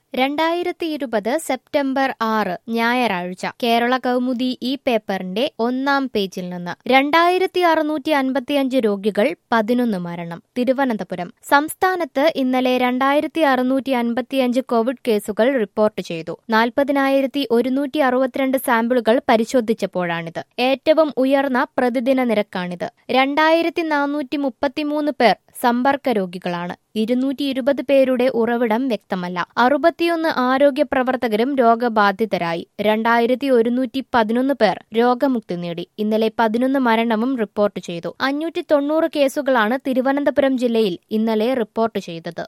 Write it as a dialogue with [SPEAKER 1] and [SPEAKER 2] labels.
[SPEAKER 1] 2020 September 6 ഞായറാഴ്ച കേരള കൗമുദി ഈ പേപ്പറിന്റെ 1-ാം പേജിൽ നിന്ന് 2655 രോഗികൾ 11 മരണം തിരുവനന്തപുരം സംസ്ഥാനത്ത് ഇന്നലെ 2655 കോവിഡ് കേസുകൾ റിപ്പോർട്ട് ചെയ്തു 40,162 സാമ്പിളുകൾ പരിശോധിച്ചപ്പോഴാണിത് ഏറ്റവും ഉയർന്ന പ്രതിദിന നിരക്കാണിത് 2,433 പേർ സമ്പർക്ക രോഗികളാണ് 220 പേരുടെ ഉറവിടം വ്യക്തമല്ല 61 ആരോഗ്യ പ്രവർത്തകരും രോഗബാധിതരായി 2,111 പേർ രോഗമുക്തി നേടി ഇന്നലെ 11 മരണവും റിപ്പോർട്ട് ചെയ്തു 590 കേസുകളാണ് തിരുവനന്തപുരം ജില്ലയിൽ ഇന്നലെ റിപ്പോർട്ട് ചെയ്തത്